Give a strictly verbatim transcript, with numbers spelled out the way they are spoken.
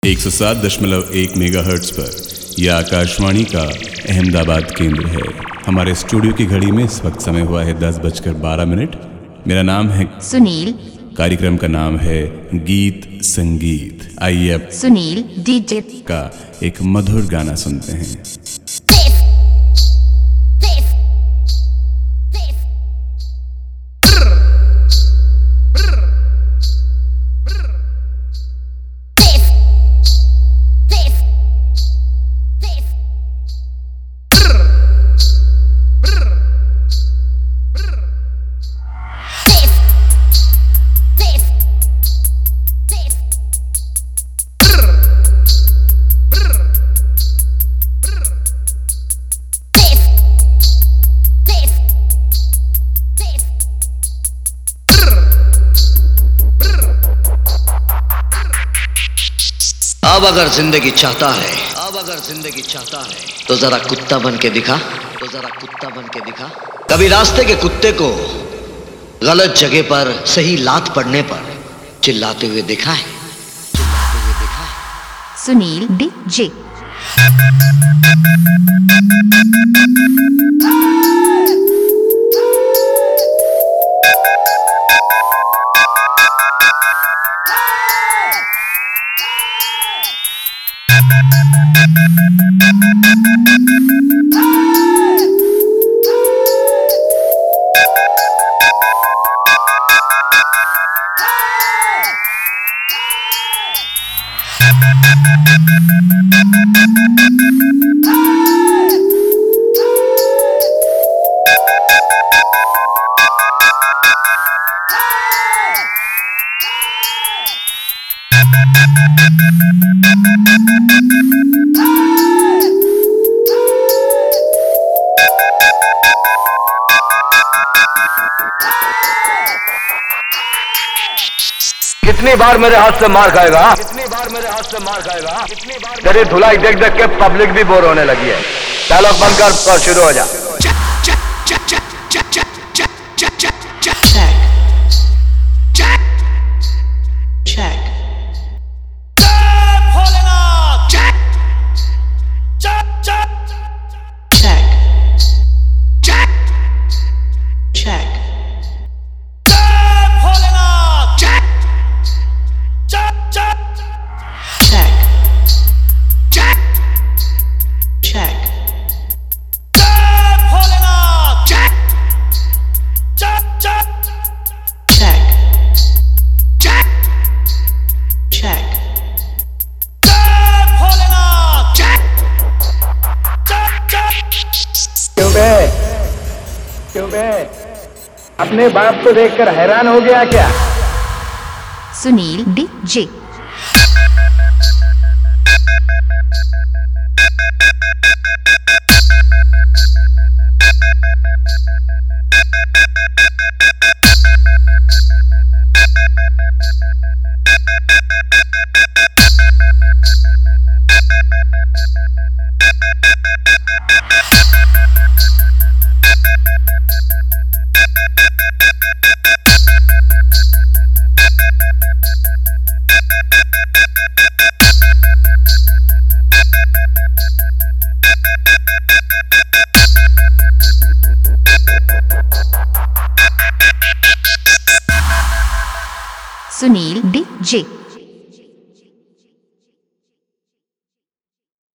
एक सौ सात दशमलव एक मेगाहर्ट्ज पर यह आकाशवाणी का अहमदाबाद केंद्र है। हमारे स्टूडियो की घड़ी में इस वक्त समय हुआ है दस बजकर बारह मिनट। मेरा नाम है सुनील। कार्यक्रम का नाम है गीत संगीत। आइए अब सुनील डीजे का एक मधुर गाना सुनते हैं। अब अगर जिंदगी चाहता है अब अगर जिंदगी चाहता है तो जरा कुत्ता बन के दिखा तो जरा कुत्ता बन के दिखा कभी रास्ते के कुत्ते को गलत जगह पर सही लात पड़ने पर चिल्लाते हुए देखा है चिल्लाते हुए देखा है सुनील डीजे। कितनी बार मेरे हाथ से मार खाएगा कितनी बार मेरे हाथ से मार खाएगा कितनी बार तेरी धुलाई देख देख के पब्लिक भी बोर होने लगी है। डायलॉग बंद कर और शुरू हो जा। क्यों बे अपने बाप को देखकर हैरान हो गया क्या? सुनील डीजे। सुनील डीजे।